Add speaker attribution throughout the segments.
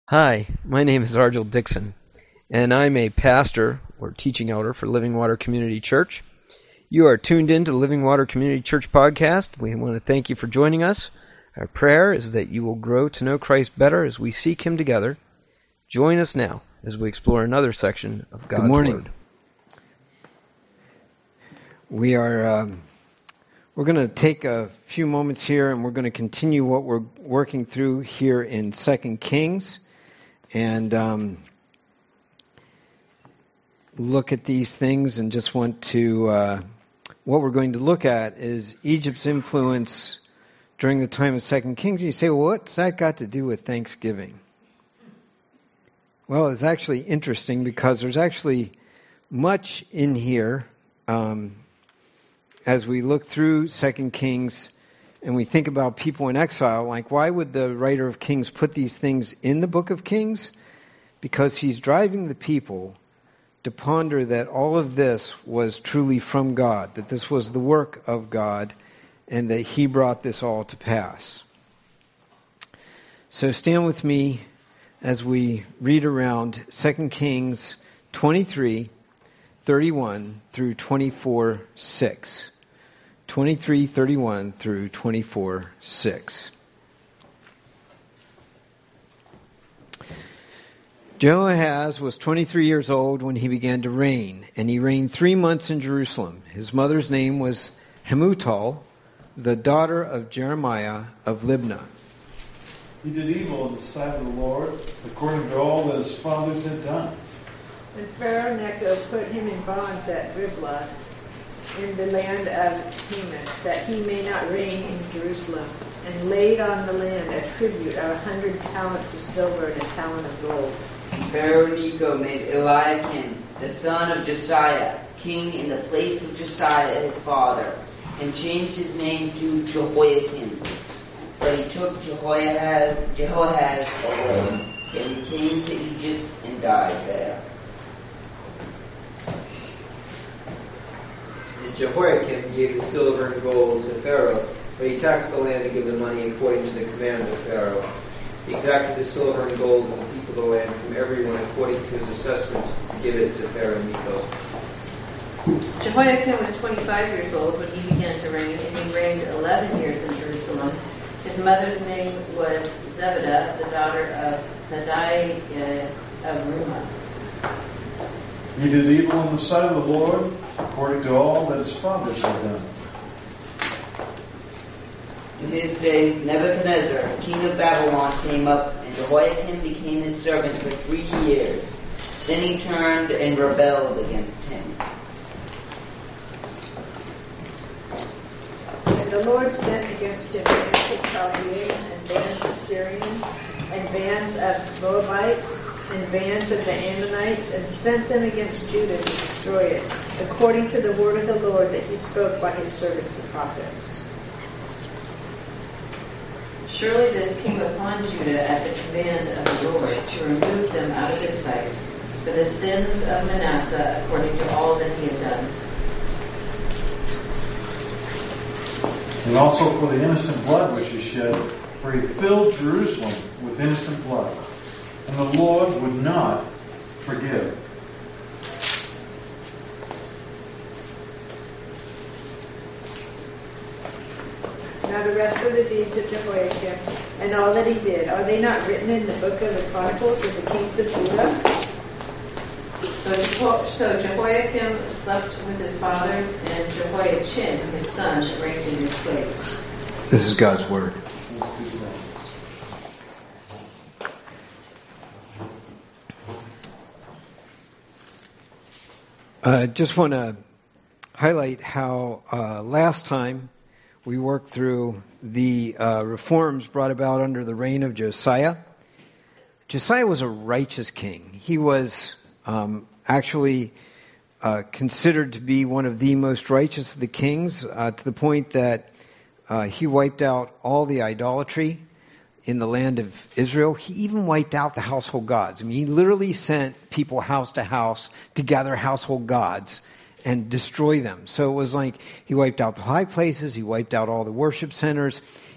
Speaker 1: Hi, my name is Argel Dixon, and I'm a pastor or teaching elder for Living Water Community Church. You are tuned in to the Living Water Community Church podcast. We want to thank you for joining us. Our prayer is that you will grow to know Christ better as we seek Him together. Join us now as we explore another section of God's Word.
Speaker 2: We're going to take a few moments here, and we're going to continue what we're working through here in 2 Kings, and look at these things. And just want to, what we're going to look at is Egypt's influence during the time of 2 Kings. You say, well, what's that got to do with Thanksgiving? Well, it's actually interesting because there's actually much in here as we look through 2 Kings and we think about people in exile. Like, why would the writer of Kings put these things in the book of Kings? Because he's driving the people to ponder that all of this was truly from God, that this was the work of God, and that He brought this all to pass. So stand with me as we read around 2 Kings 23:31 through 24:6. 23:31 through 24:6. Jehoahaz was 23 years old when he began to reign, and he reigned 3 months in Jerusalem. His mother's name was Hamutal, the daughter of Jeremiah of Libnah.
Speaker 3: He did evil in the sight of the Lord, according to all that his fathers had done.
Speaker 4: And Pharaoh Necho put him in bonds at Riblah in the land of Hamath, that he may not reign in Jerusalem, and laid on the land a tribute of 100 talents of silver and a talent of gold.
Speaker 5: Pharaoh Necho made Eliakim, the son of Josiah, king in the place of Josiah his father, and changed his name to Jehoiakim. But he took Jehoahaz away, and he came to Egypt and died there.
Speaker 6: And Jehoiakim gave the silver and gold to Pharaoh, but he taxed the land to give the money according to the command of Pharaoh. He exacted the silver and gold from the people of the land, from everyone according to his assessment, to give it to Pharaoh Necho.
Speaker 7: Jehoiakim was 25 years old when he began to reign, and he reigned 11 years in Jerusalem. His mother's name was Zebedah, the daughter of Pedaiah of Rumah.
Speaker 3: He did evil in the sight of the Lord, according to all that his fathers had done.
Speaker 5: In his days, Nebuchadnezzar, king of Babylon, came up, and Jehoiakim became his servant for 3 years. Then he turned and rebelled against him.
Speaker 4: And the Lord sent against him bands of Chaldeans, and bands of Syrians, and bands of Moabites, and bands of the Ammonites, and sent them against Judah to destroy it, according to the word of the Lord that he spoke by his servants the prophets.
Speaker 7: Surely this came upon Judah at the command of the Lord to remove them out of his sight for the sins of Manasseh, according to all that he had done.
Speaker 3: And also for the innocent blood which he shed, for he filled Jerusalem with innocent blood. And the Lord would not forgive.
Speaker 4: Now the rest of the deeds of Jehoiakim, and all that he did, are they not written in the book of the Chronicles of the kings of Judah?
Speaker 7: So Jehoiakim slept with his fathers, and Jehoiachin, his son, reigned in his place.
Speaker 2: This is God's Word. I just want to highlight how last time we worked through the reforms brought about under the reign of Josiah. Josiah was a righteous king. He was actually considered to be one of the most righteous of the kings, to the point that he wiped out all the idolatry in the land of Israel. He even wiped out the household gods. I mean, he literally sent people house to house to gather household gods and destroy them. So it was like he wiped out the high places, he wiped out all the worship centers.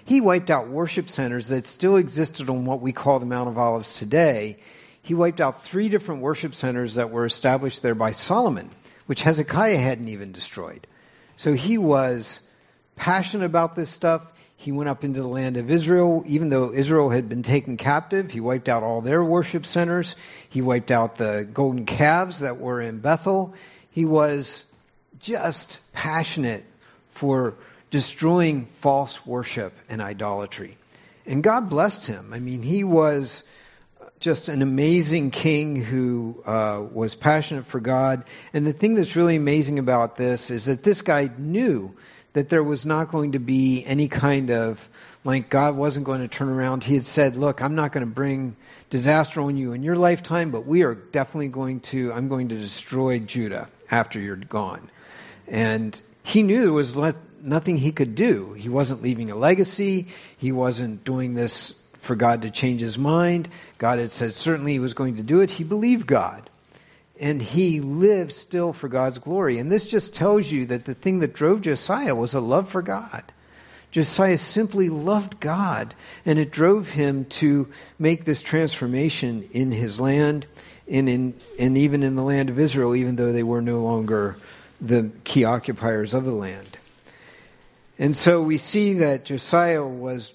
Speaker 2: he wiped out worship centers that still existed on what we call the Mount of Olives today. He wiped out 3 different worship centers that were established there by Solomon, which Hezekiah hadn't even destroyed. So he was passionate about this stuff. He went up into the land of Israel. Even though Israel had been taken captive, he wiped out all their worship centers. He wiped out the golden calves that were in Bethel. He was just passionate for destroying false worship and idolatry. And God blessed him. I mean, he was just an amazing king who was passionate for God. And the thing that's really amazing about this is that this guy knew that there was not going to be any kind of, like, God wasn't going to turn around. He had said, look, I'm not going to bring disaster on you in your lifetime, but we are definitely I'm going to destroy Judah after you're gone. And he knew there was nothing he could do. He wasn't leaving a legacy. He wasn't doing this for God to change his mind. God had said certainly he was going to do it. He believed God. And he lived still for God's glory. And this just tells you that the thing that drove Josiah was a love for God. Josiah simply loved God, and it drove him to make this transformation in his land and even in the land of Israel, even though they were no longer the key occupiers of the land. And so we see that Josiah was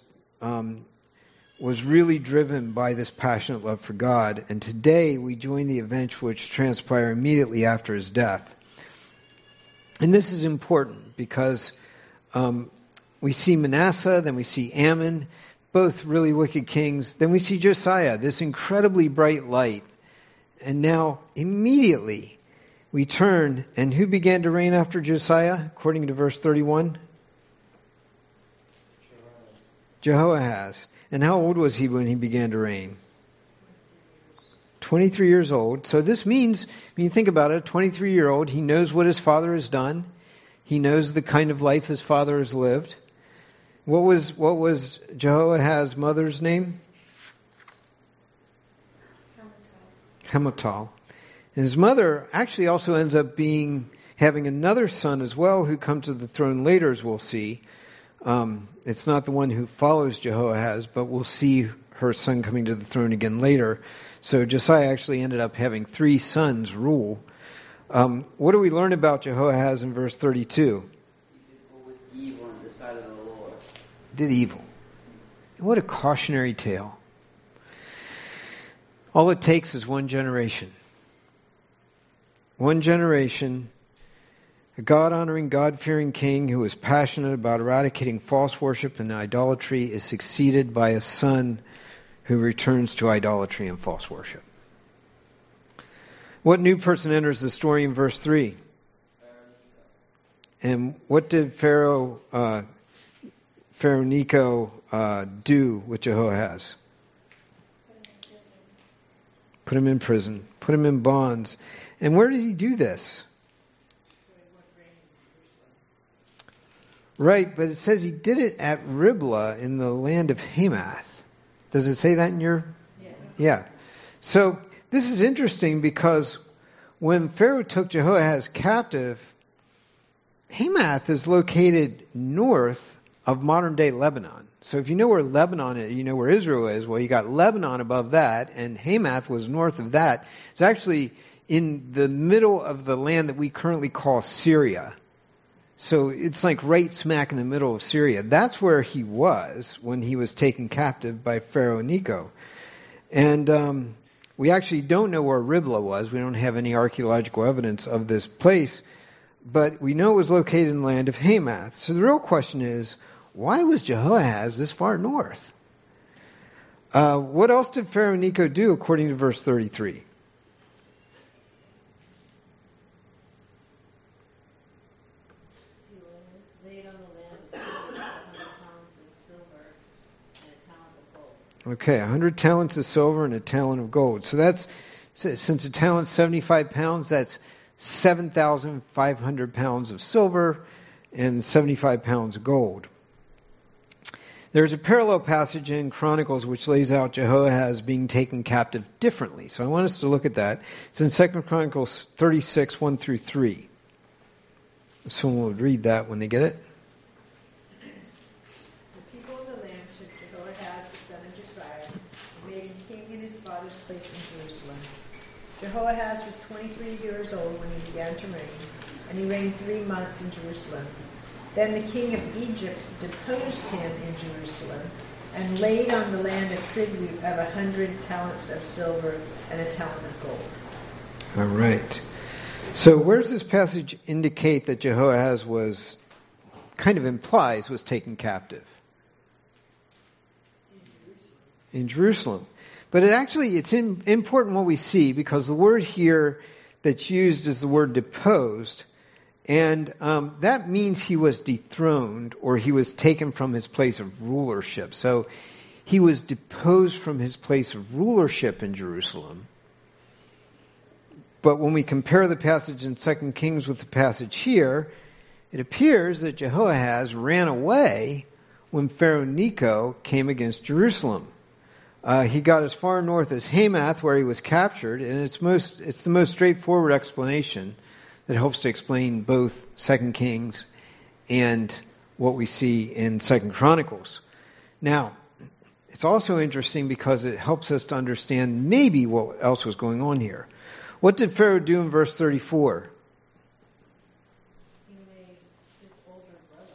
Speaker 2: really driven by this passionate love for God. And today we join the events which transpire immediately after his death. And this is important because we see Manasseh, then we see Ammon, both really wicked kings. Then we see Josiah, this incredibly bright light. And now immediately we turn, and who began to reign after Josiah, according to verse 31? Jehoahaz. And how old was he when he began to reign? 23 years old. So this means, when you think about it, a 23-year-old, he knows what his father has done. He knows the kind of life his father has lived. What was Jehoahaz's mother's name? Hamutal. And his mother actually also ends up having another son as well who comes to the throne later, as we'll see. It's not the one who follows Jehoahaz, but we'll see her son coming to the throne again later. So Josiah actually ended up having 3 sons rule. What do we learn about Jehoahaz in verse 32?
Speaker 5: He did what was evil in the sight of the Lord.
Speaker 2: Did evil. What a cautionary tale. All it takes is one generation. One generation. A God-honoring, God-fearing king who is passionate about eradicating false worship and idolatry is succeeded by a son who returns to idolatry and false worship. What new person enters the story in verse 3? And what did Pharaoh Necho do with Jehoahaz? Put him in prison. Put him in bonds. And where did he do this? Right, but it says he did it at Riblah in the land of Hamath. Does it say that in your? Yeah. So this is interesting because when Pharaoh took Jehoahaz captive, Hamath is located north of modern-day Lebanon. So if you know where Lebanon is, you know where Israel is. Well, you got Lebanon above that, and Hamath was north of that. It's actually in the middle of the land that we currently call Syria. So it's like right smack in the middle of Syria. That's where he was when he was taken captive by Pharaoh Necho. And we actually don't know where Riblah was. We don't have any archaeological evidence of this place. But we know it was located in the land of Hamath. So the real question is, why was Jehoahaz this far north? What else did Pharaoh Necho do according to verse 33? Okay, 100 talents of silver and a talent of gold. So that's, since a talent's 75 pounds, that's 7,500 pounds of silver and 75 pounds of gold. There's a parallel passage in Chronicles which lays out Jehoahaz being taken captive differently. So I want us to look at that. It's in 2 Chronicles 36, 1 through 3. If someone would read that when they get it.
Speaker 4: The people of the king in his father's place in Jerusalem. Jehoahaz was 23 years old when he began to reign, and he reigned 3 months in Jerusalem. Then the king of Egypt deposed him in Jerusalem and laid on the land a tribute of 100 talents of silver and a talent of gold.
Speaker 2: All right. So where does this passage indicate that Jehoahaz was, kind of implies, was taken captive? In Jerusalem. But it's important what we see, because the word here that's used is the word deposed. And that means he was dethroned, or he was taken from his place of rulership. So he was deposed from his place of rulership in Jerusalem. But when we compare the passage in 2 Kings with the passage here, it appears that Jehoahaz ran away when Pharaoh Necho came against Jerusalem. He got as far north as Hamath, where he was captured, and it's the most straightforward explanation that helps to explain both 2 Kings and what we see in 2 Chronicles. Now, it's also interesting because it helps us to understand maybe what else was going on here. What did Pharaoh do in verse 34?
Speaker 7: He made his older brother.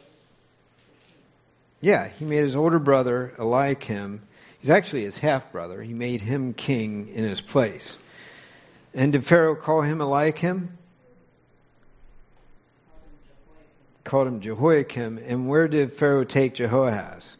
Speaker 2: Yeah, he made his older brother, Eliakim. He's actually his half-brother. He made him king in his place. And did Pharaoh call him Eliakim? Called him Jehoiakim. And where did Pharaoh take Jehoahaz?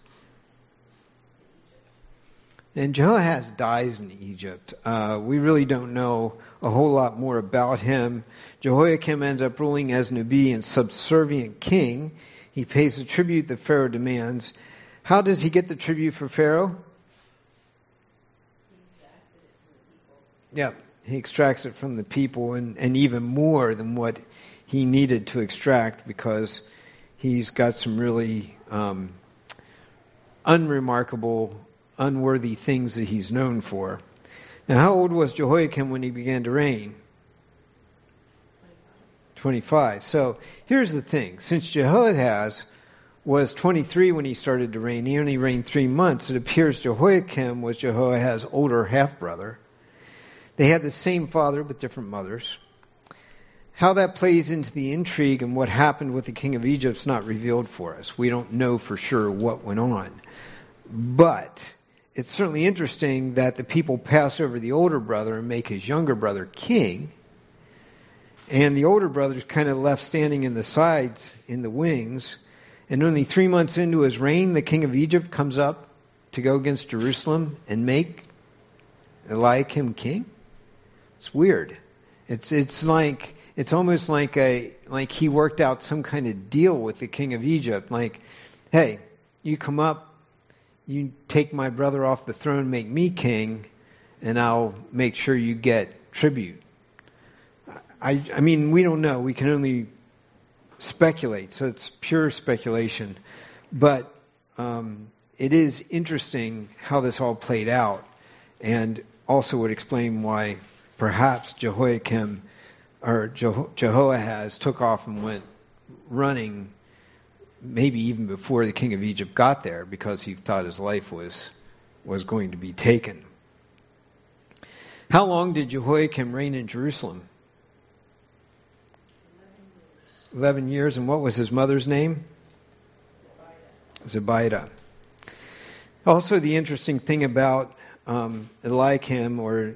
Speaker 2: And Jehoahaz dies in Egypt. We really don't know a whole lot more about him. Jehoiakim ends up ruling as Nubi and subservient king. He pays the tribute that Pharaoh demands. How does he get the tribute for Pharaoh? Yeah, he extracts it from the people, and even more than what he needed to extract, because he's got some really unremarkable, unworthy things that he's known for. Now, how old was Jehoiakim when he began to reign? 25. So here's the thing. Since Jehoahaz was 23 when he started to reign, he only reigned 3 months. It appears Jehoiakim was Jehoahaz's older half-brother. They had the same father but different mothers. How that plays into the intrigue and what happened with the king of Egypt is not revealed for us. We don't know for sure what went on. But it's certainly interesting that the people pass over the older brother and make his younger brother king. And the older brother is kind of left standing in the sides, in the wings. And only 3 months into his reign, the king of Egypt comes up to go against Jerusalem and make Eliakim king. It's weird. It's almost like he worked out some kind of deal with the king of Egypt. Like, hey, you come up, you take my brother off the throne, make me king, and I'll make sure you get tribute. I mean, we don't know. We can only speculate, so it's pure speculation. But it is interesting how this all played out, and also would explain why perhaps Jehoiakim or Jehoahaz took off and went running, maybe even before the king of Egypt got there, because he thought his life was going to be taken. How long did Jehoiakim reign in Jerusalem? 11 years. And what was his mother's name? Zebidah. Also, the interesting thing about Eliakim or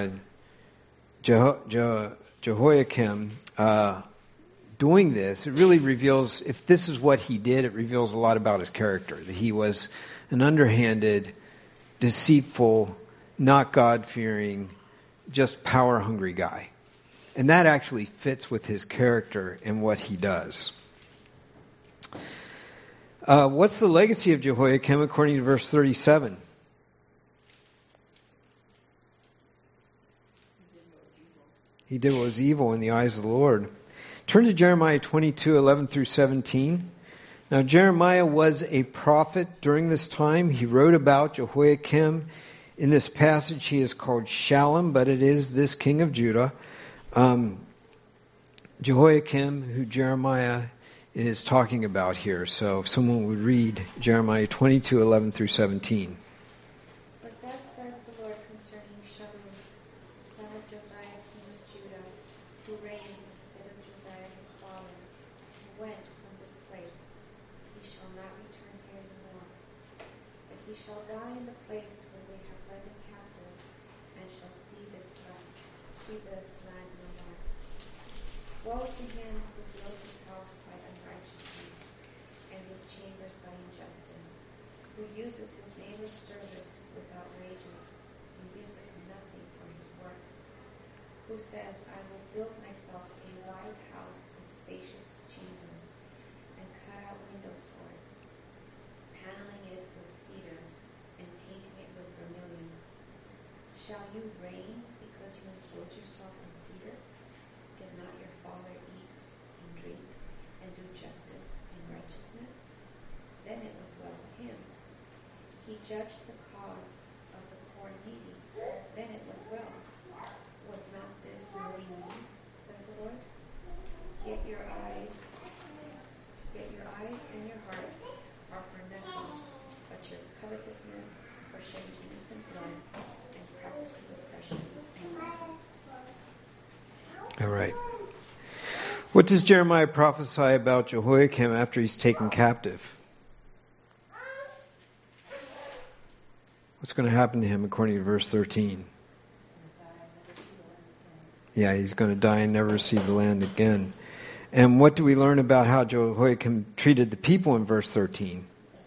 Speaker 2: Jehoiakim doing this, it really reveals, if this is what he did, it reveals a lot about his character. That he was an underhanded, deceitful, not God-fearing, just power-hungry guy. And that actually fits with his character and what he does. What's the legacy of Jehoiakim according to verse 37? He did what was evil in the eyes of the Lord. Turn to Jeremiah 22:11 through 17. Now Jeremiah was a prophet during this time. He wrote about Jehoiakim. In this passage he is called Shallum, but it is this king of Judah. Jehoiakim, who Jeremiah is talking about here. So if someone would read Jeremiah 22:11 through 17.
Speaker 4: But thus
Speaker 8: says the Lord concerning Shaul, the son of Josiah, king of Judah, who reigned instead of Josiah his father, who went from this place. He shall not return here any more, but he shall die in the place where they have led him captive, and shall see this land no more. Woe to him who fills his house by unrighteousness, and his chambers by injustice, who uses his neighbor's service without wages, and gives him nothing for his work, who says, I will build myself a wide house with spacious chambers, and cut out windows for it, paneling it with cedar, and painting it with vermilion. Shall you reign because you enclose yourself in cedar? Did not your father eat and drink, and do justice and righteousness? Then it was well with him. He judged the cause of the poor and needy. Then it was well. Was not this really me, says the Lord? Yet your eyes and your heart are for nothing, but your covetousness for shedding innocent blood and practicing oppression and violence.
Speaker 2: All right. What does Jeremiah prophesy about Jehoiakim after he's taken captive? What's going to happen to him according to verse 13? Yeah, he's going to die and never see the land again. And what do we learn about how Jehoiakim treated the people in verse 13?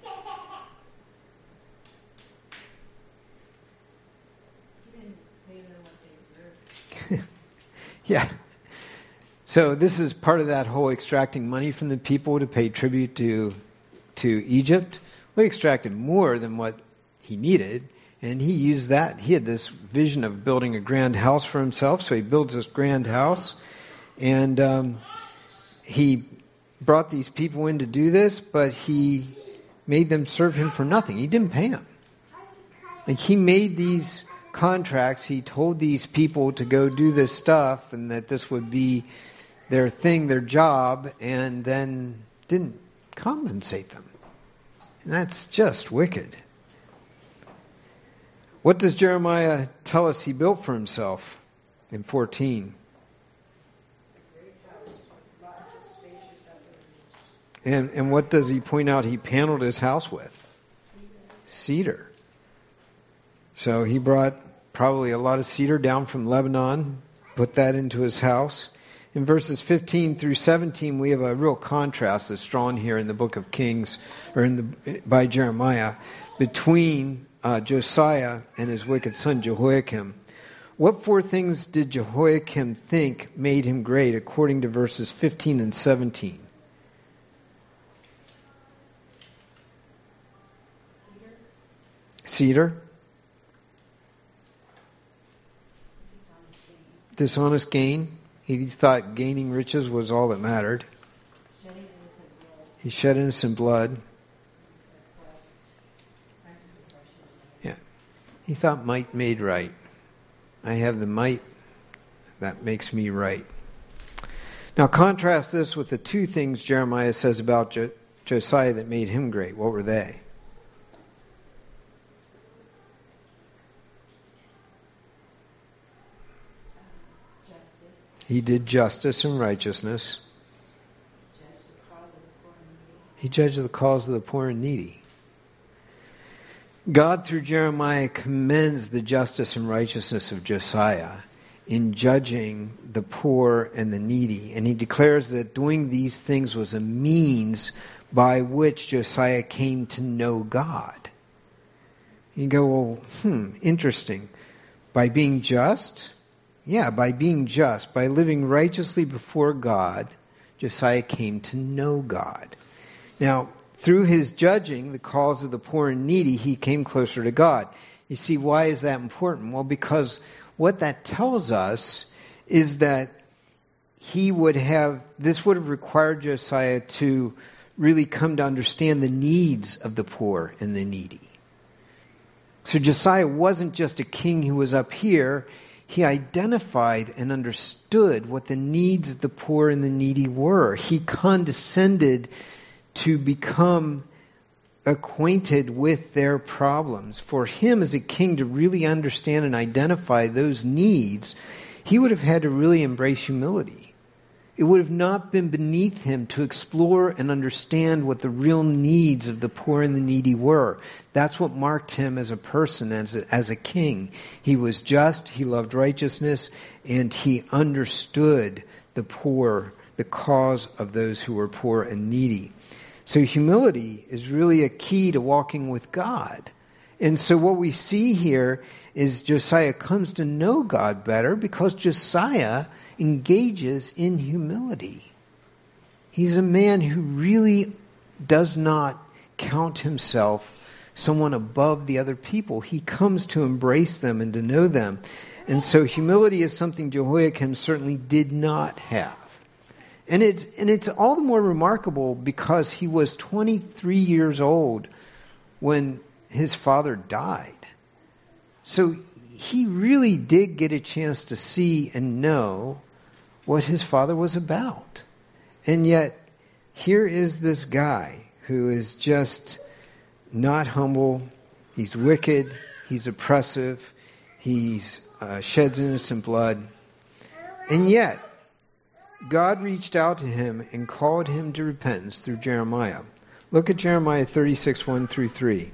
Speaker 7: He didn't pay them what they deserved.
Speaker 2: Yeah. So this is part of that whole extracting money from the people to pay tribute to Egypt. We extracted more than what he needed, and he used that. He had this vision of building a grand house for himself, so he builds this grand house, and he brought these people in to do this, but he made them serve him for nothing. He didn't pay them. Like, he made these contracts, he told these people to go do this stuff, and that this would be their thing, their job, and then didn't compensate them. And that's just wicked. What does Jeremiah tell us he built for himself in 14? And what does he point out he paneled his house with? Cedar. So he brought probably a lot of cedar down from Lebanon, put that into his house. In verses 15 through 17, we have a real contrast that's drawn here in the book of Kings, or by Jeremiah, between Josiah and his wicked son Jehoiakim. What four things did Jehoiakim think made him great, according to verses 15 and 17? Cedar. Dishonest gain. He thought gaining riches was all that mattered. He shed innocent blood. Yeah. He thought might made right. I have the might. That makes me right. Now contrast this with the two things Jeremiah says about Josiah that made him great. What were they? He did justice and righteousness. He judged the cause of the poor and needy. God, through Jeremiah, commends the justice and righteousness of Josiah in judging the poor and the needy. And he declares that doing these things was a means by which Josiah came to know God. You go, well, interesting. By being just? Yeah, by being just, by living righteously before God, Josiah came to know God. Now, through his judging the cause of the poor and needy, he came closer to God. You see, why is that important? Well, because what that tells us is that this would have required Josiah to really come to understand the needs of the poor and the needy. So Josiah wasn't just a king who was up here. He identified and understood what the needs of the poor and the needy were. He condescended to become acquainted with their problems. For him as a king to really understand and identify those needs, he would have had to really embrace humility. It would have not been beneath him to explore and understand what the real needs of the poor and the needy were. That's what marked him as a person, as a king. He was just, he loved righteousness, and he understood the poor, the cause of those who were poor and needy. So humility is really a key to walking with God. And so what we see here is Josiah comes to know God better because Josiah engages in humility. He's a man who really does not count himself someone above the other people. He comes to embrace them and to know them. And so humility is something Jehoiakim certainly did not have. And it's all the more remarkable because he was 23 years old when his father died. So he really did get a chance to see and know what his father was about. And yet, here is this guy who is just not humble. He's wicked. He's oppressive. He sheds innocent blood. And yet, God reached out to him and called him to repentance through Jeremiah. Look at Jeremiah 36, 1 through 3.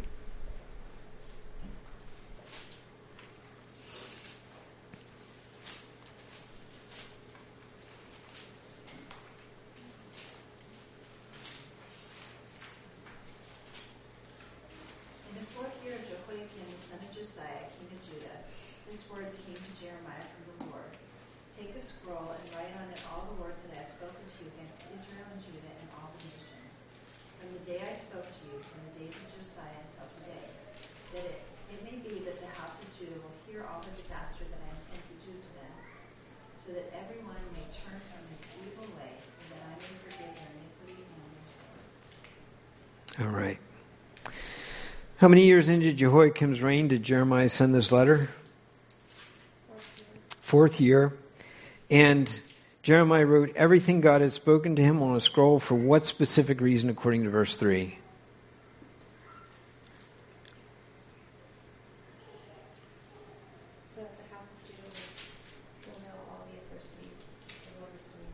Speaker 4: In the 4th year of Jehoiakim, the son of Josiah, king of Judah, this word came to Jeremiah from the Lord. Take a scroll and write on it all the words that I have spoken to you against Israel and Judah and all the nations, from the day I spoke to you, from the days of Josiah until today, that it may be that the house of Judah will hear all the disaster that I intend to do to them, so that everyone may turn from his evil way, and that I may forgive their iniquity and their sin.
Speaker 2: All right. How many years into Jehoiakim's reign did Jeremiah send this letter? 4th year. And Jeremiah wrote everything God had spoken to him on a scroll for what specific reason according to verse 3?
Speaker 8: So that the house of Judah will know all the adversities the Lord is going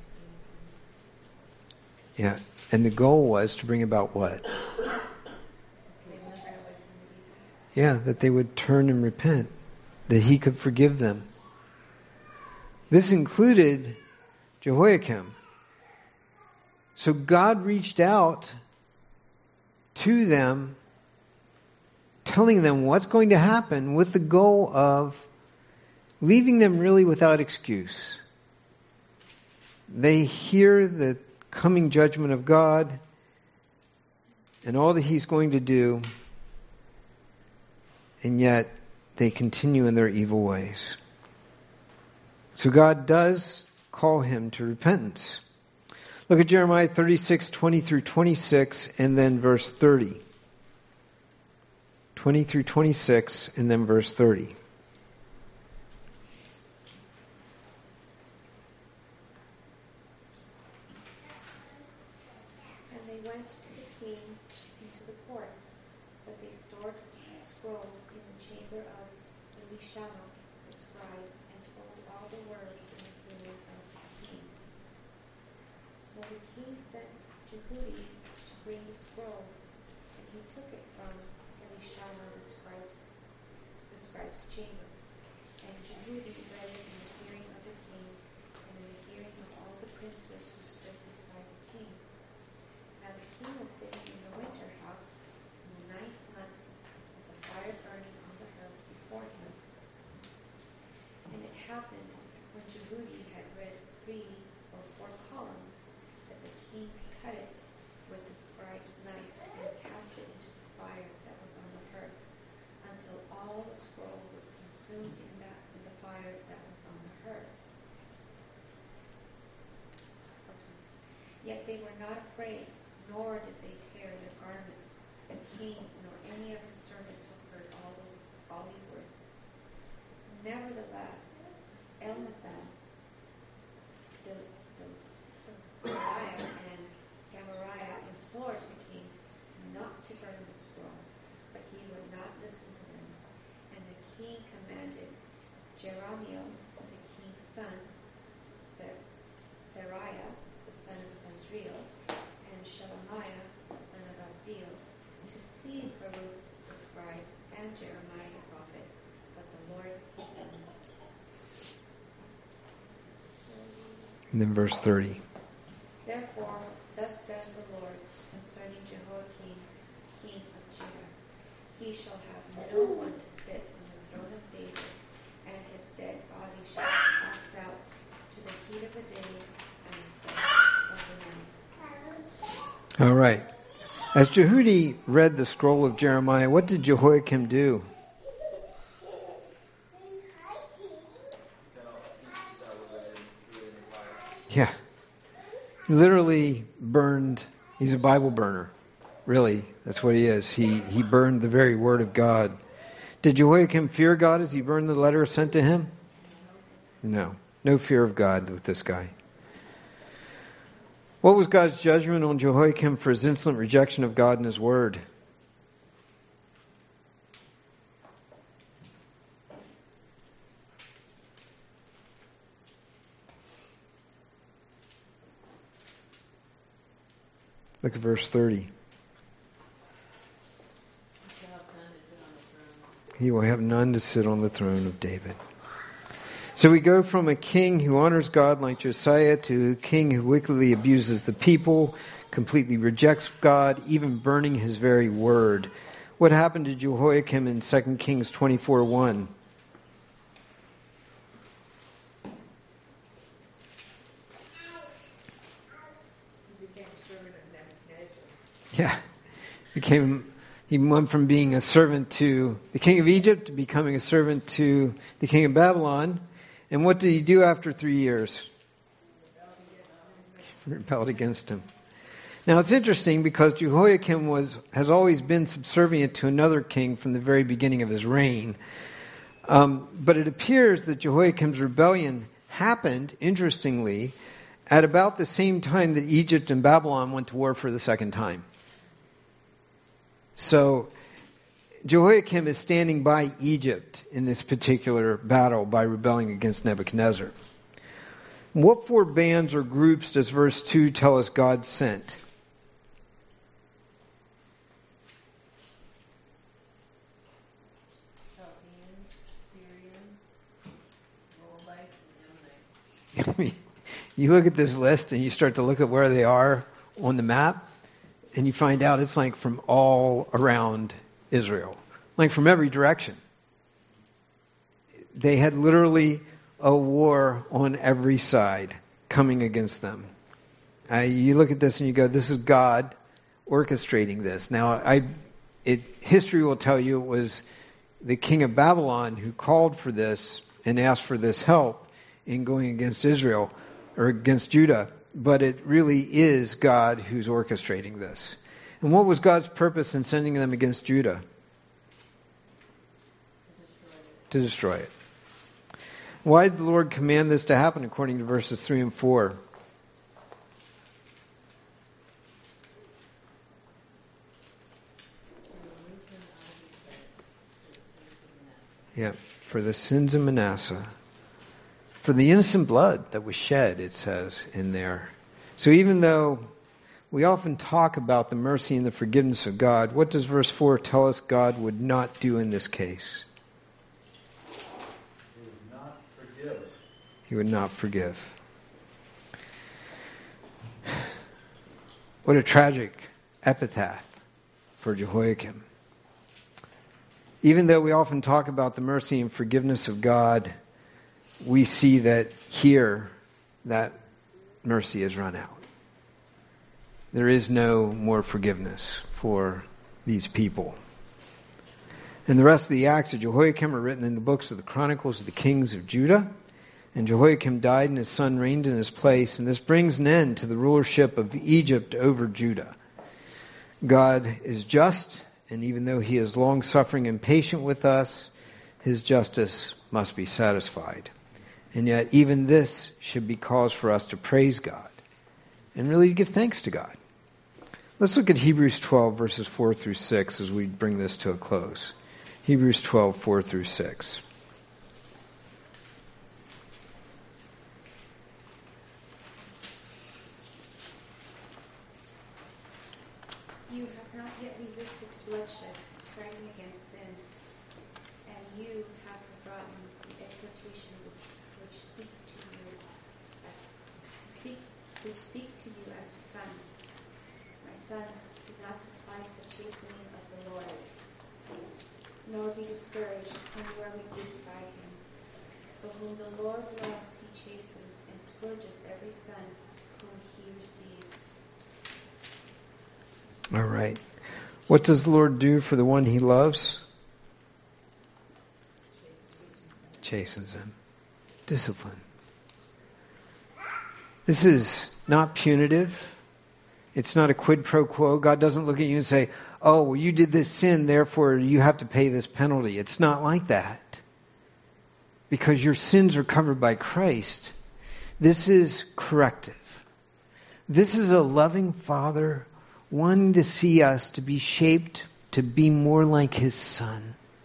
Speaker 8: to bring to them.
Speaker 2: Yeah. And the goal was to bring about what? Yeah, that they would turn and repent, that he could forgive them. This included Jehoiakim. So God reached out to them, telling them what's going to happen with the goal of leaving them really without excuse. They hear the coming judgment of God and all that he's going to do, and yet they continue in their evil ways. So God does call him to repentance. Look at Jeremiah 36, 20 through 26, and then verse 30. 20 through 26, and then verse 30.
Speaker 8: And they went to the king into the court, but they stored the scroll in the chamber of Elishama, the scribe, and told all the words in the hearing of the king. So the king sent Jehudi to bring the scroll, and he took it from Elishama, the scribe's chamber. And Jehudi read it in the hearing of the king, and in the hearing of all the princes who stood beside the king. Now the king was sitting in the winter house in the 9th month, with the fire burning on the hearth before him. And it happened, when Jehudi had read 3 or 4 columns, that the king cut it with the scribe's knife and cast it into the fire that was on the hearth, until all the scroll was consumed in the fire that was on the hearth. Yet they were not afraid, nor did they tear their garments. The king nor any of his servants who heard all these words. Nevertheless, Elnathan, Delaiah, and Gamariah implored the king not to burn the scroll, but he would not listen to them. And the king commanded Jerahmeel, the king's son, Seraiah, the son of Azriel, and Shelemiah, the son of Abdiel, to seize Baruch the scribe and Jeremiah the prophet, but the Lord hid them.
Speaker 2: And then verse 30.
Speaker 8: Therefore, thus says the Lord concerning Jehoiakim, king of Judah, he shall have no one to sit on the throne of David, and his dead body shall be cast out to the heat of the day and the frost of the night.
Speaker 2: All right. As Jehudi read the scroll of Jeremiah, what did Jehoiakim do? Yeah. He literally burned. He's a Bible burner. Really, that's what he is. He burned the very word of God. Did Jehoiakim fear God as he burned the letter sent to him? No. No fear of God with this guy. What was God's judgment on Jehoiakim for his insolent rejection of God and his word? Look at verse 30. He will have none to sit on the throne of David. So we go from a king who honors God like Josiah to a king who wickedly abuses the people, completely rejects God, even burning his very word. What happened to Jehoiakim in 2 Kings 24:1? Yeah, he went from being a servant to the king of Egypt to becoming a servant to the king of Babylon. And what did he do after 3 years? Rebelled against him. Now it's interesting because Jehoiakim has always been subservient to another king from the very beginning of his reign. But it appears that Jehoiakim's rebellion happened, interestingly, at about the same time that Egypt and Babylon went to war for the second time. So Jehoiakim is standing by Egypt in this particular battle by rebelling against Nebuchadnezzar. What 4 bands or groups does verse 2 tell us God sent?
Speaker 7: Chaldeans, Syrians, Moabites, and Ammonites.
Speaker 2: You look at this list and you start to look at where they are on the map, and you find out it's like from all around Israel, like from every direction. They had literally a war on every side coming against them. You look at this and you go, this is God orchestrating this. Now, history will tell you it was the king of Babylon who called for this and asked for this help in going against Israel or against Judah. But it really is God who's orchestrating this. And what was God's purpose in sending them against Judah? To destroy it. Why did the Lord command this to happen according to verses 3 and 4? Yeah, for the sins of Manasseh. For the innocent blood that was shed, it says in there. So even though we often talk about the mercy and the forgiveness of God, what does verse 4 tell us God would not do in this case?
Speaker 3: He would not forgive.
Speaker 2: He would not forgive. What a tragic epitaph for Jehoiakim. Even though we often talk about the mercy and forgiveness of God, we see that here, that mercy has run out. There is no more forgiveness for these people. And the rest of the acts of Jehoiakim are written in the books of the Chronicles of the Kings of Judah. And Jehoiakim died and his son reigned in his place. And this brings an end to the rulership of Egypt over Judah. God is just, and even though he is long-suffering and patient with us, his justice must be satisfied. And yet even this should be cause for us to praise God and really to give thanks to God. Let's look at Hebrews 12, verses 4 through 6 as we bring this to a close. Hebrews 12, 4 through 6.
Speaker 8: You have not yet resisted bloodshed, striving against sin, and you have forgotten the exhortation which speaks to you as to sons. My son, do not despise the chastening of the Lord, nor be discouraged when you are rebuked by him. For whom the Lord loves, he chastens and scourges every son whom he receives.
Speaker 2: All right. What does the Lord do for the one he loves? Chastens him. Discipline. This is not punitive. It's not a quid pro quo. God doesn't look at you and say, oh, well, you did this sin, therefore you have to pay this penalty. It's not like that. Because your sins are covered by Christ. This is corrective. This is a loving Father wanting to see us to be shaped to be more like His Son.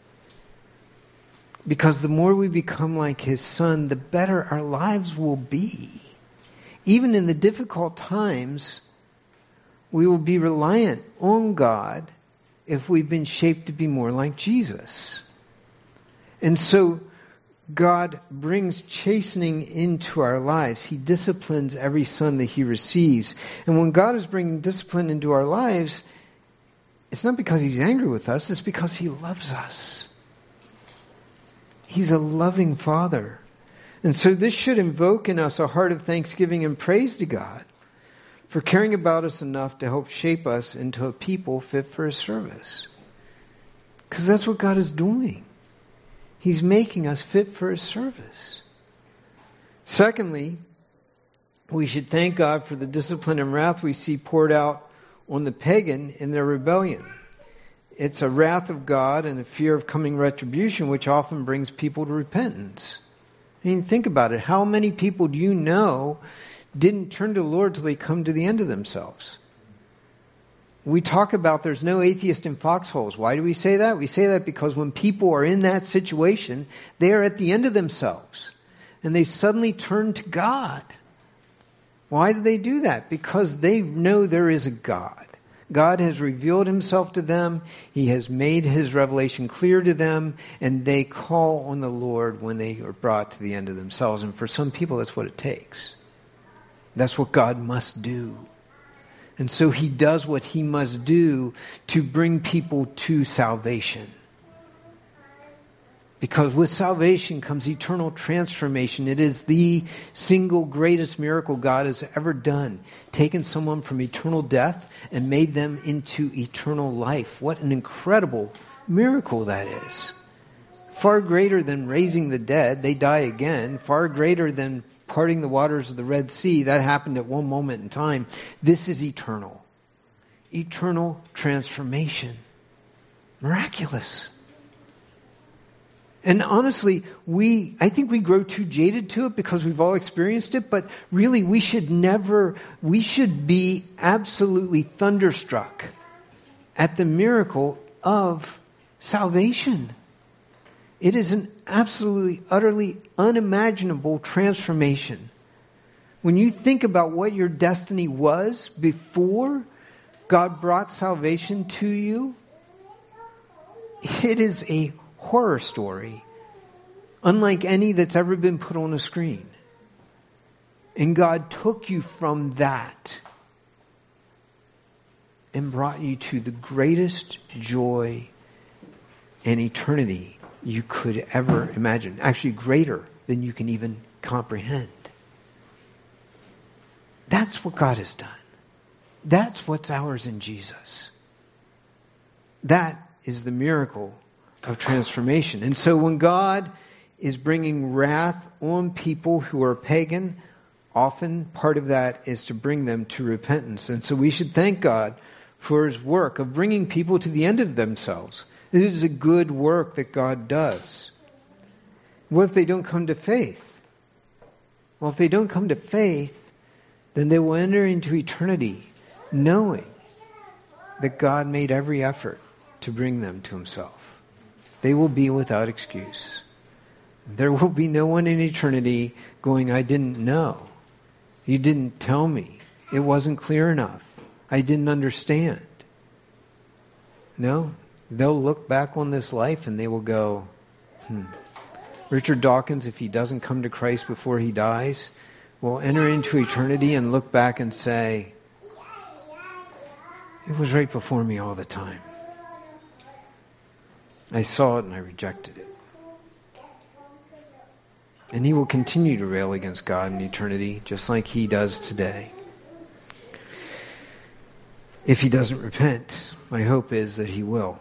Speaker 2: Because the more we become like His Son, the better our lives will be. Even in the difficult times, we will be reliant on God if we've been shaped to be more like Jesus. And so God brings chastening into our lives. He disciplines every son that He receives. And when God is bringing discipline into our lives, it's not because He's angry with us, it's because He loves us. He's a loving Father. And so this should invoke in us a heart of thanksgiving and praise to God for caring about us enough to help shape us into a people fit for His service. Because that's what God is doing. He's making us fit for His service. Secondly, we should thank God for the discipline and wrath we see poured out on the pagan in their rebellion. It's a wrath of God and a fear of coming retribution which often brings people to repentance. I mean, think about it. How many people do you know didn't turn to the Lord till they come to the end of themselves? We talk about there's no atheist in foxholes. Why do we say that? We say that because when people are in that situation, they are at the end of themselves. And they suddenly turn to God. Why do they do that? Because they know there is a God. God has revealed Himself to them. He has made His revelation clear to them. And they call on the Lord when they are brought to the end of themselves. And for some people, that's what it takes. That's what God must do. And so He does what He must do to bring people to salvation. Because with salvation comes eternal transformation. It is the single greatest miracle God has ever done. Taken someone from eternal death and made them into eternal life. What an incredible miracle that is. Far greater than raising the dead. They die again. Far greater than parting the waters of the Red Sea. That happened at one moment in time. This is eternal. Eternal transformation. Miraculous. And honestly, I think we grow too jaded to it because we've all experienced it, but really we should be absolutely thunderstruck at the miracle of salvation. It is an absolutely, utterly unimaginable transformation. When you think about what your destiny was before God brought salvation to you, it is a horror story, unlike any that's ever been put on a screen. And God took you from that and brought you to the greatest joy and eternity you could ever imagine. Actually, greater than you can even comprehend. That's what God has done. That's what's ours in Jesus. That is the miracle of transformation. And so when God is bringing wrath on people who are pagan, often part of that is to bring them to repentance. And so we should thank God for His work of bringing people to the end of themselves. This is a good work that God does. What if they don't come to faith? Well, if they don't come to faith, then they will enter into eternity knowing that God made every effort to bring them to himself. They will be without excuse. There will be no one in eternity going, I didn't know. You didn't tell me. It wasn't clear enough. I didn't understand. No, they'll look back on this life and they will go, Richard Dawkins, if he doesn't come to Christ before he dies, will enter into eternity and look back and say, it was right before me all the time. I saw it and I rejected it. And he will continue to rail against God in eternity, just like he does today. If he doesn't repent, my hope is that he will.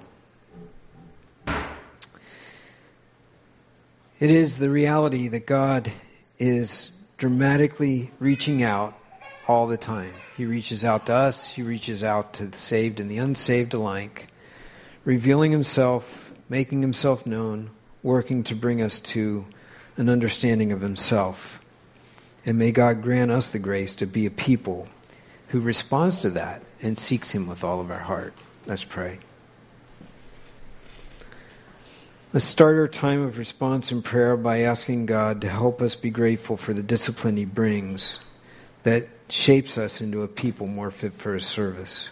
Speaker 2: It is the reality that God is dramatically reaching out all the time. He reaches out to us. He reaches out to the saved and the unsaved alike, revealing himself, making himself known, working to bring us to an understanding of himself. And may God grant us the grace to be a people who responds to that and seeks him with all of our heart. Let's pray. Let's start our time of response in prayer by asking God to help us be grateful for the discipline he brings that shapes us into a people more fit for his service.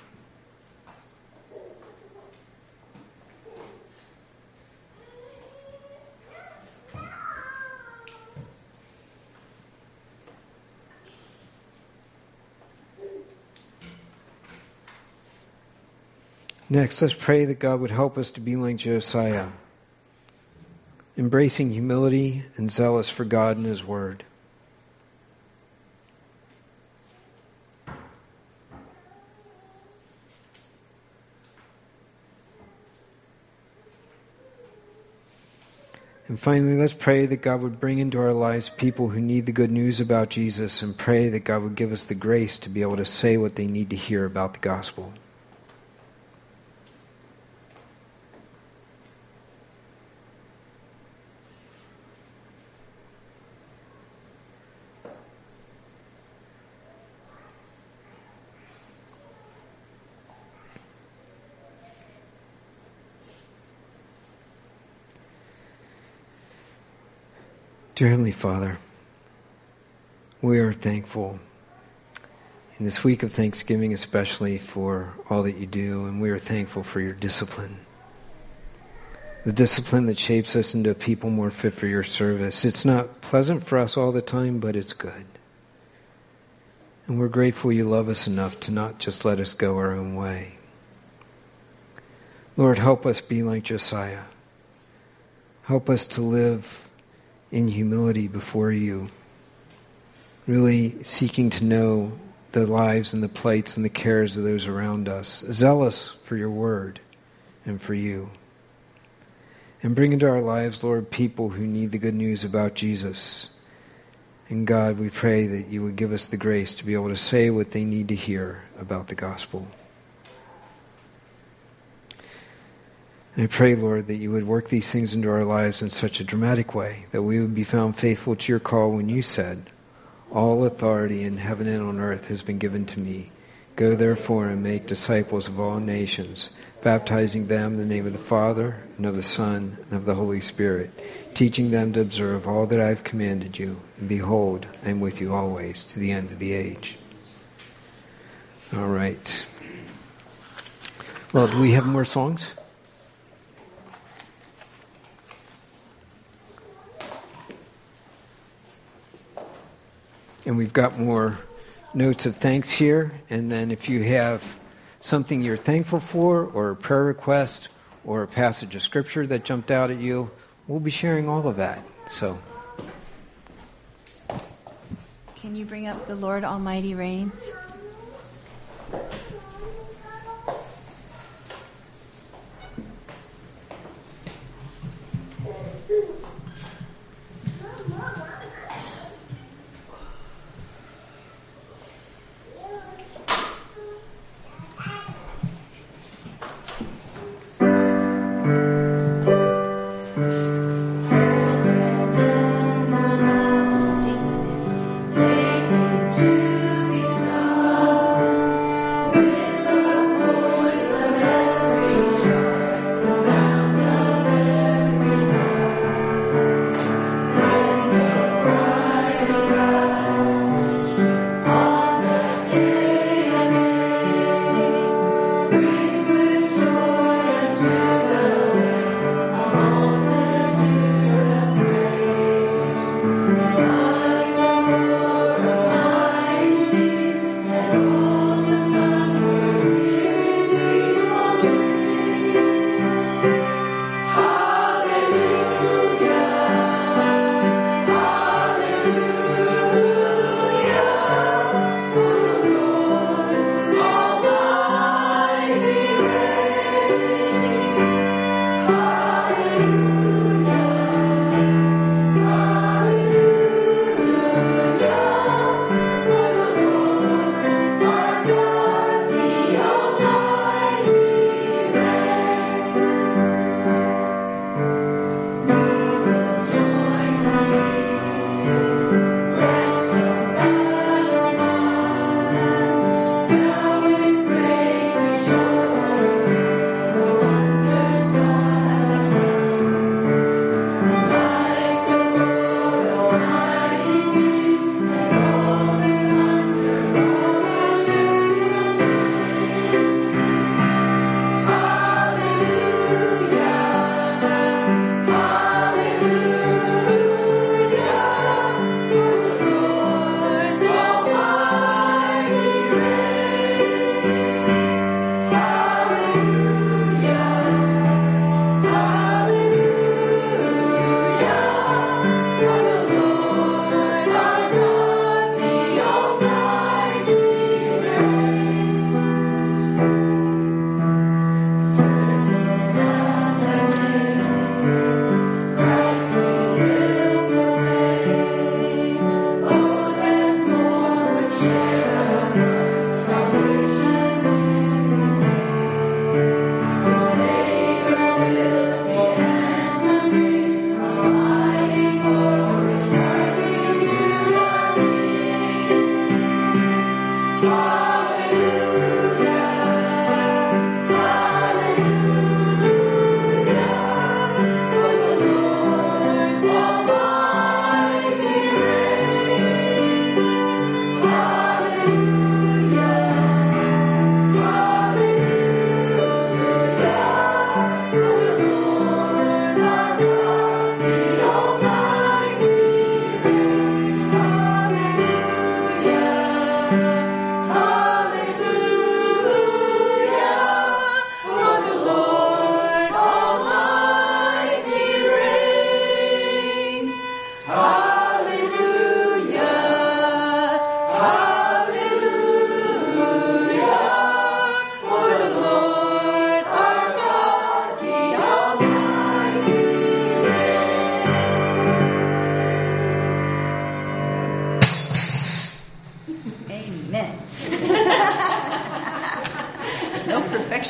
Speaker 2: Next, let's pray that God would help us to be like Josiah, embracing humility and zealous for God and his word. And finally, let's pray that God would bring into our lives people who need the good news about Jesus, and pray that God would give us the grace to be able to say what they need to hear about the gospel. Dear Heavenly Father, we are thankful in this week of Thanksgiving especially for all that you do, and we are thankful for your discipline. The discipline that shapes us into a people more fit for your service. It's not pleasant for us all the time, but it's good. And we're grateful you love us enough to not just let us go our own way. Lord, help us be like Josiah. Help us to live in humility before you, really seeking to know the lives and the plights and the cares of those around us, zealous for your word and for you. And bring into our lives, Lord, people who need the good news about Jesus. And God, we pray that you would give us the grace to be able to say what they need to hear about the gospel. And I pray, Lord, that you would work these things into our lives in such a dramatic way that we would be found faithful to your call when you said, all authority in heaven and on earth has been given to me. Go therefore and make disciples of all nations, baptizing them in the name of the Father and of the Son and of the Holy Spirit, teaching them to observe all that I have commanded you. And behold, I am with you always to the end of the age. All right. Well, do we have more songs? And we've got more notes of thanks here. And then if you have something you're thankful for, or a prayer request, or a passage of scripture that jumped out at you, we'll be sharing all of that. So,
Speaker 9: can you bring up "The Lord Almighty Reigns"?
Speaker 10: To be so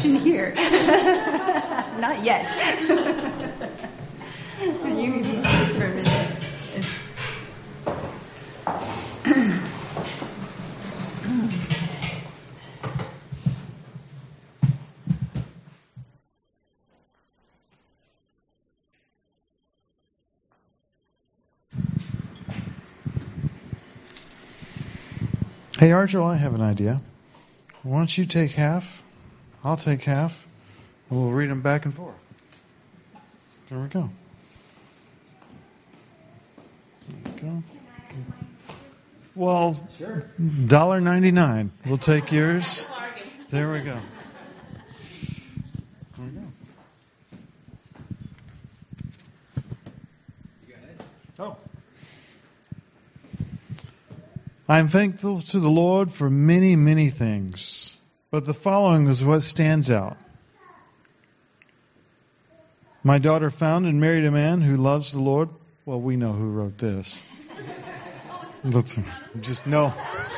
Speaker 9: introduction here. Not yet. You can be seated for a minute.
Speaker 3: Hey, Arjo, I have an idea. Why don't you take half? I'll take half. And we'll read them back and forth. There we go. There we go. Well, sure. $1.99. We'll take yours. There we go. There we go. Oh. I'm thankful to the Lord for many, many things, but the following is what stands out. My daughter found and married a man who loves the Lord. Well, we know who wrote this. Let's just no.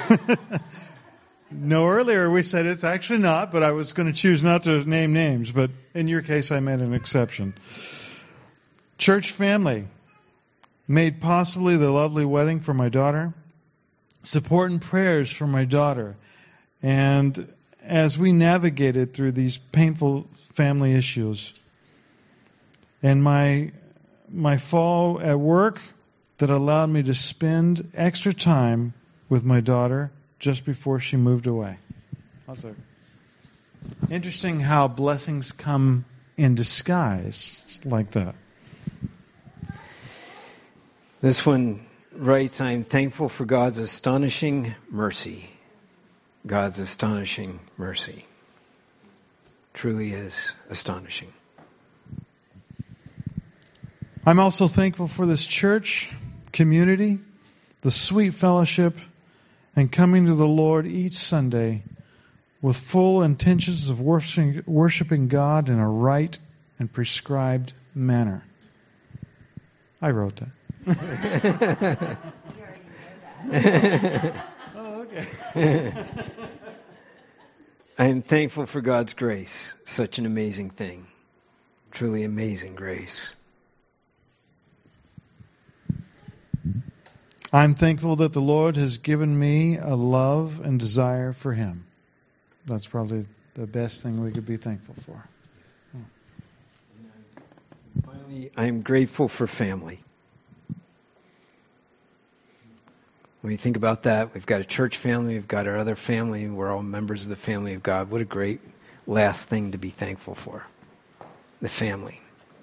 Speaker 3: No, earlier we said it's actually not, but I was going to choose not to name names, but in your case I made an exception. Church family made possibly the lovely wedding for my daughter. Support and prayers for my daughter. And as we navigated through these painful family issues, and my fall at work that allowed me to spend extra time with my daughter just before she moved away. Also, interesting how blessings come in disguise like that.
Speaker 2: This one writes, I'm thankful for God's astonishing mercy. God's astonishing mercy. Truly is astonishing.
Speaker 3: I'm also thankful for this church, community, the sweet fellowship, and coming to the Lord each Sunday with full intentions of worshiping God in a right and prescribed manner. I wrote that. Oh, okay.
Speaker 2: I am thankful for God's grace. Such an amazing thing. Truly amazing grace.
Speaker 3: I'm thankful that the Lord has given me a love and desire for Him. That's probably the best thing we could be thankful for.
Speaker 2: Finally, I'm grateful for family. When you think about that, we've got a church family, we've got our other family, we're all members of the family of God. What a great last thing to be thankful for. The family.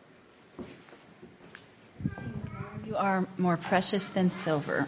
Speaker 9: You are more precious than silver.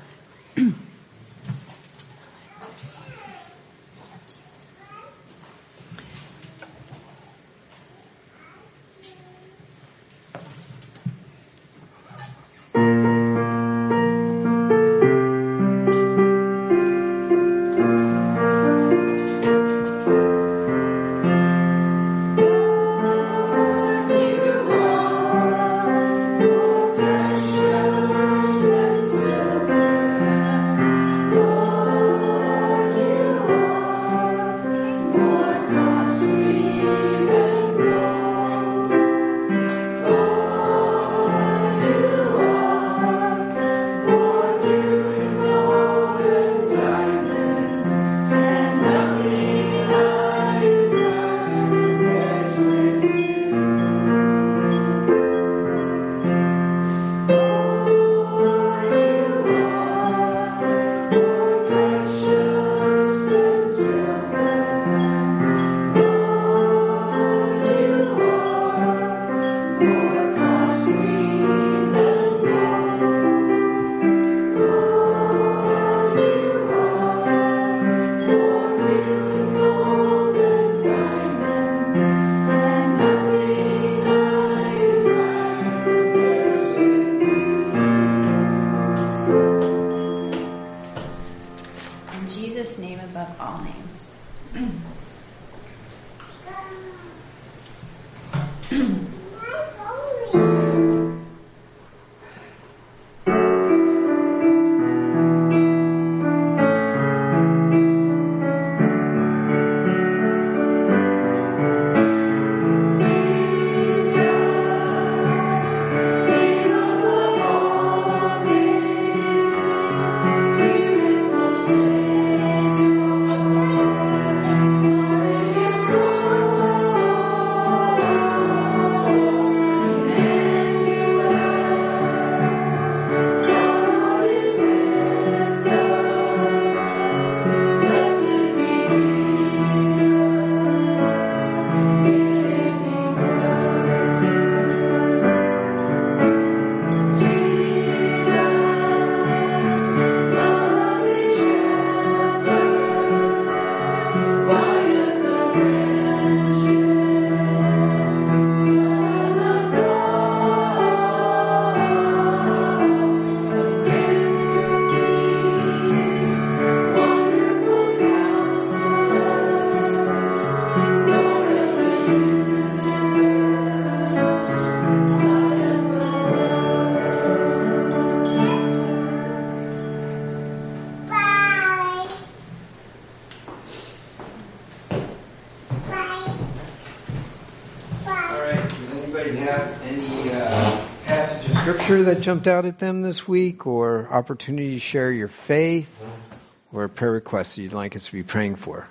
Speaker 2: scripture that jumped out at them this week, or opportunity to share your faith, or a prayer request that you'd like us to be praying for?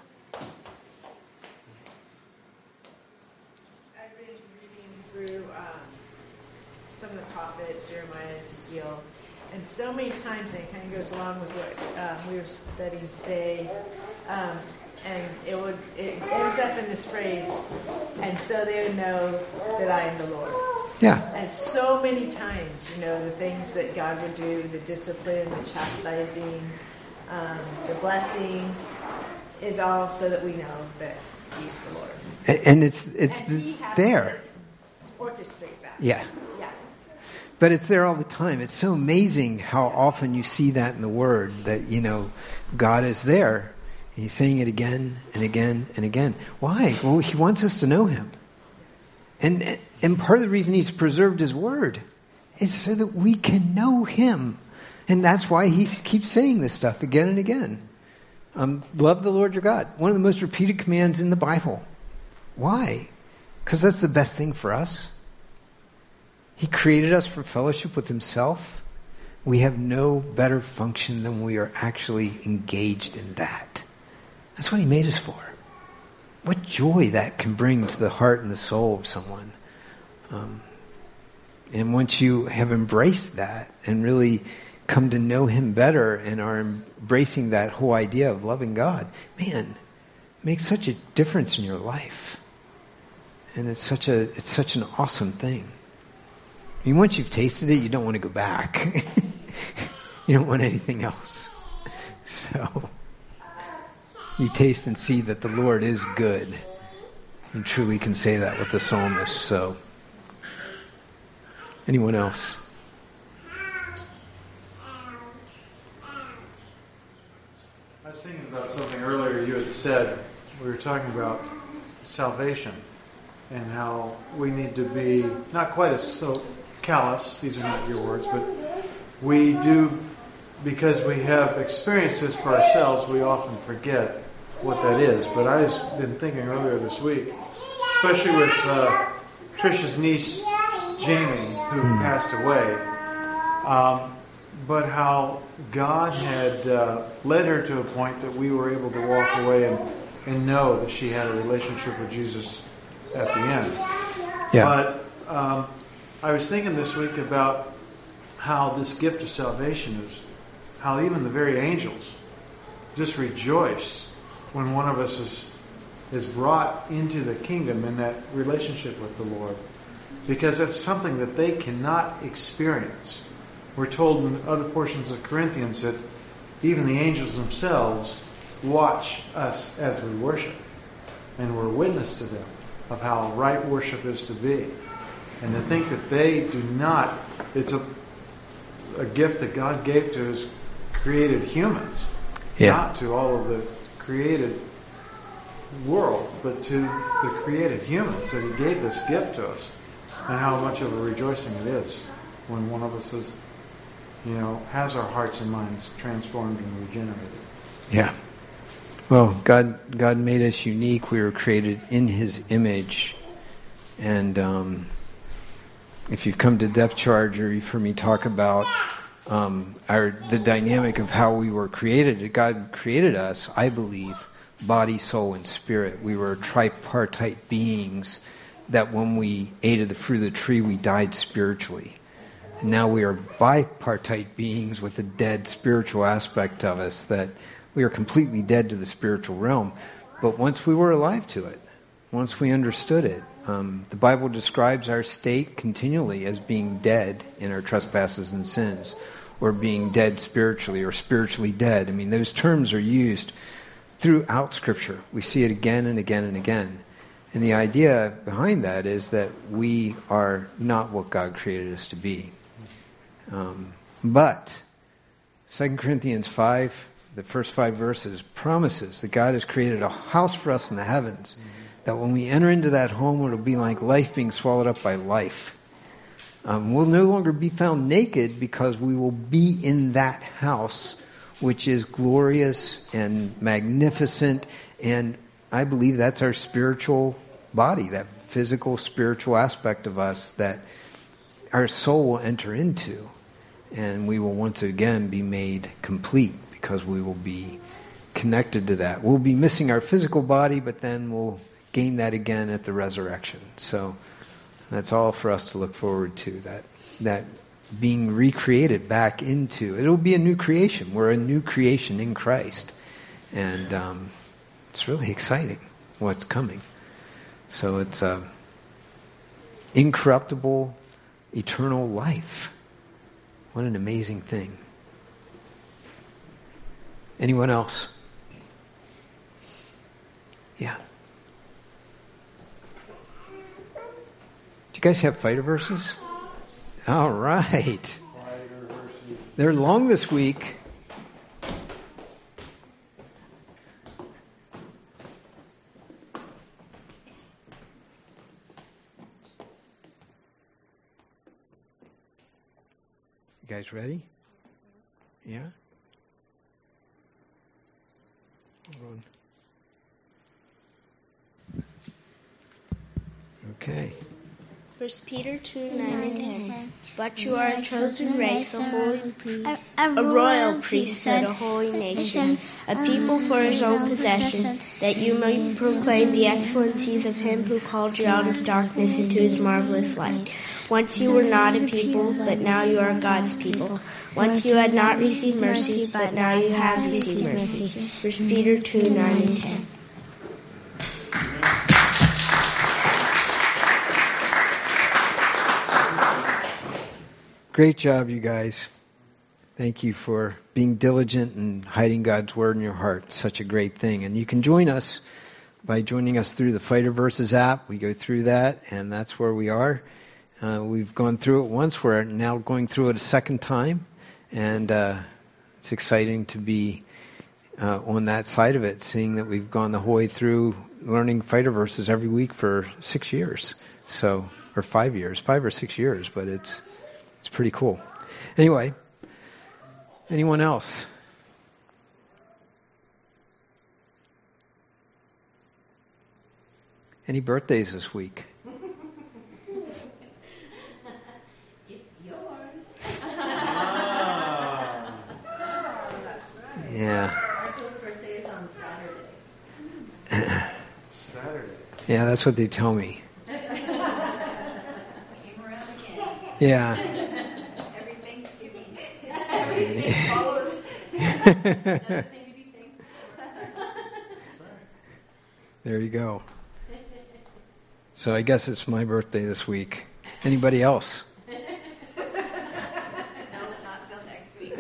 Speaker 4: I've been reading through some of the prophets, Jeremiah, Ezekiel, and so many times, and it kind of goes along with what we were studying today, and it ends up in this phrase, and so they would know that I am the Lord.
Speaker 2: Yeah.
Speaker 4: And so many times, the things that God would do, the discipline, the chastising, the blessings, is all so that we know that He is the Lord.
Speaker 2: And it's
Speaker 4: He has
Speaker 2: there.
Speaker 4: to orchestrate that.
Speaker 2: Yeah.
Speaker 4: Yeah.
Speaker 2: But it's there all the time. It's so amazing how often you see that in the Word, that, God is there. He's saying it again and again and again. Why? Well, He wants us to know Him. And part of the reason He's preserved His Word is so that we can know Him. And that's why He keeps saying this stuff again and again. Love the Lord your God. One of the most repeated commands in the Bible. Why? Because that's the best thing for us. He created us for fellowship with Himself. We have no better function than we are actually engaged in that. That's what He made us for. What joy that can bring to the heart and the soul of someone. And once you have embraced that and really come to know Him better and are embracing that whole idea of loving God, man, it makes such a difference in your life. And it's such an awesome thing. I mean, once you've tasted it, you don't want to go back. You don't want anything else. So, you taste and see that the Lord is good. You truly can say that with the psalmist. So, anyone else?
Speaker 3: I was thinking about something earlier you had said. We were talking about salvation and how we need to be not quite as so callous, these are not your words, but we do, because we have experienced this for ourselves, we often forget what that is. But I've been thinking earlier this week, especially with Trish's niece, Jamie, who passed away, but how God had led her to a point that we were able to walk away and know that she had a relationship with Jesus at the end.
Speaker 2: Yeah.
Speaker 3: But I was thinking this week about how this gift of salvation is, how even the very angels just rejoice when one of us is brought into the kingdom in that relationship with the Lord, because that's something that they cannot experience. We're told in other portions of Corinthians that even the angels themselves watch us as we worship, and we're witness to them of how right worship is to be. And to think that they do not, it's a gift that God gave to His created humans, not to all of the created world, but to the created humans, that He gave this gift to us, and how much of a rejoicing it is when one of us is, has our hearts and minds transformed and regenerated.
Speaker 2: Yeah. Well, God made us unique. We were created in His image. And if you've come to Depth Charge or you've heard me talk about the dynamic of how we were created, God created us, I believe, body, soul, and spirit. We were tripartite beings that when we ate of the fruit of the tree, we died spiritually. And now we are bipartite beings with a dead spiritual aspect of us, that we are completely dead to the spiritual realm. But once we were alive to it, once we understood it, the Bible describes our state continually as being dead in our trespasses and sins, or being dead spiritually, or spiritually dead. I mean, those terms are used throughout Scripture. We see it again and again and again. And the idea behind that is that we are not what God created us to be. But 2 Corinthians 5, the first 5 verses, promises that God has created a house for us in the heavens, that when we enter into that home, it'll be like life being swallowed up by life. We'll no longer be found naked, because we will be in that house, which is glorious and magnificent. And I believe that's our spiritual body, that physical, spiritual aspect of us that our soul will enter into, and we will once again be made complete because we will be connected to that. We'll be missing our physical body, but then we'll gain that again at the resurrection. So that's all for us to look forward to, that being recreated back into. It'll be a new creation. We're a new creation in Christ. And it's really exciting what's coming. So it's incorruptible, eternal life. What an amazing thing. Anyone else? Yeah. Do you guys have fighter verses? All right. They're long this week. You guys ready? Yeah? Hold on. Okay.
Speaker 10: 1 Peter 2:9-10. But you are a chosen race, a holy priest, a royal priesthood, a holy nation, a people for his own possession, that you may proclaim the excellencies of him who called you out of darkness into his marvelous light. Once you were not a people, but now you are God's people. Once you had not received mercy, but now you have received mercy. 1 Peter 2:9-10.
Speaker 2: Great job, you guys. Thank you for being diligent and hiding God's Word in your heart. Such a great thing. And you can join us by joining us through the Fighter Verses app. We go through that, and that's where we are. We've gone through it once. We're now going through it a second time. And it's exciting to be on that side of it, seeing that we've gone the whole way through learning Fighter Verses every week for 6 years. So, or 5 years, 5 or 6 years, but it's pretty cool. Anyway, anyone else? Any birthdays this week?
Speaker 7: It's yours.
Speaker 2: Yeah.
Speaker 7: Rachel's birthday is on Saturday.
Speaker 3: Saturday.
Speaker 2: Yeah, that's what they tell me.
Speaker 9: Came around again.
Speaker 2: Yeah.
Speaker 9: Every Thanksgiving. Everything follows.
Speaker 2: There you go. So I guess it's my birthday this week. Anybody else?
Speaker 9: No, not till next week.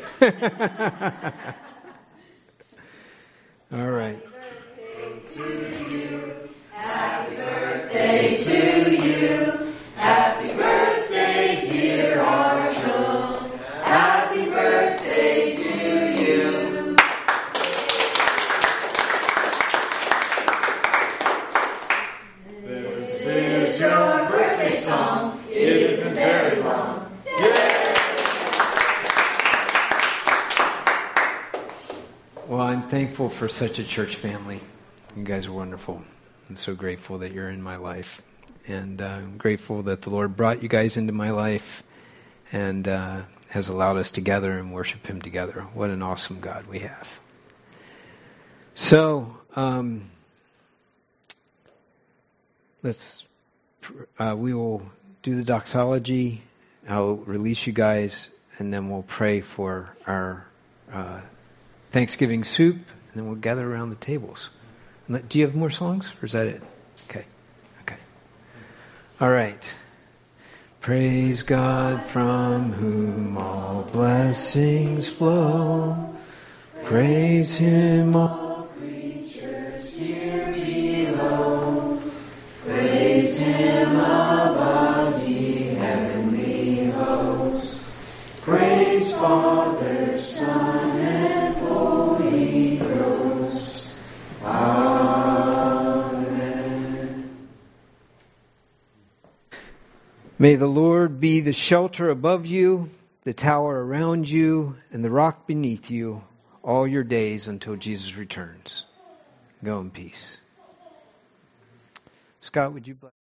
Speaker 2: All right.
Speaker 7: Happy birthday to you. Happy birthday, dear Archel. Happy birthday to you. This is your birthday song. It isn't very long.
Speaker 2: Well, I'm thankful for such a church family. You guys are wonderful. I'm so grateful that you're in my life. And I'm grateful that the Lord brought you guys into my life and has allowed us to gather and worship Him together. What an awesome God we have. So, we will do the doxology. I'll release you guys, and then we'll pray for our Thanksgiving soup, and then we'll gather around the tables. Do you have more songs, or is that it? Okay. All right. Praise God from whom all blessings flow. Praise Him, all creatures here below. Praise Him above, ye heavenly hosts. Praise Father, Son, and Holy Ghost. Amen. May the Lord be the shelter above you, the tower around you, and the rock beneath you all your days until Jesus returns. Go in peace. Scott, would you bless?